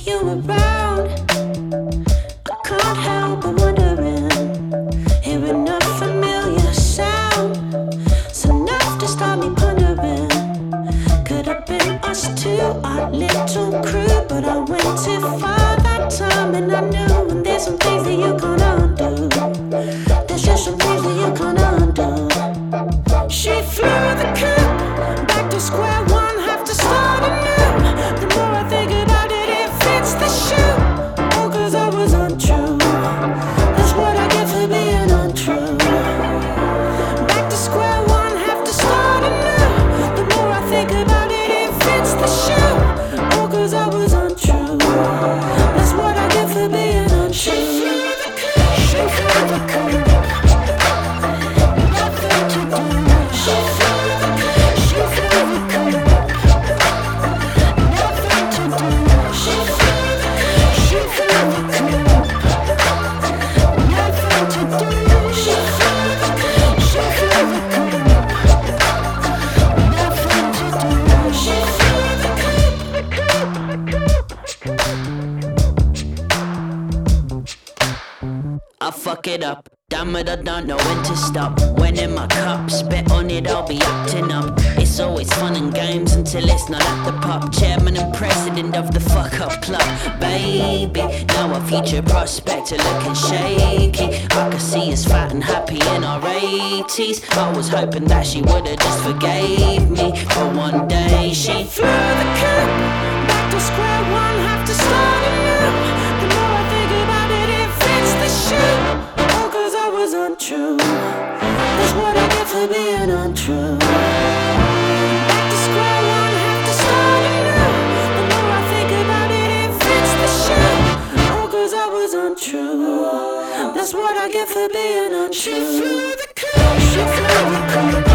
you around. I can't help but wondering, hearing a familiar sound. It's enough to start me pondering. Could have been us two, our little crew, but I went too far that time, and I knew. And there's some things that you can't undo. There's just some things that you can't undo. She flew the coop, back to square one, have to start anew. The more I think about it, it fits the shoe. Oh, 'cause I was untrue. That's what I get for being untrue. Back to square one, have to start anew. The more I think about it, it fits the shoe. Oh, 'cause I was untrue. That's what I get for being untrue. She flew the coop, she flew the coop. Nothing to do. She flew the coop, she flew the coop. Nothing to do. She flew the coop, she flew the coop. Nothing to do. She flew the coop, she flew the coop. Nothing to do. She flew the I fuck it up, damn it, I don't know when to stop. When in my cup, spit on it, I'll be acting up. It's always fun and games until it's not at the pub. Chairman and president of the fuck up club. Baby, now our future prospects are looking shaky. I could see us fat and happy in our 80s. I was hoping that she would've just forgave me, but one day she flew the coop, back to square one, have to start anew. The more I think about it, it fits the shoe. Oh, 'cause I was untrue. That's what I get for being untrue. Back to square one, have to start anew. The more I think about it, it fits the shoe. Oh, 'cause I was untrue. That's what I get for being untrue. She flew the coop, she flew the coop.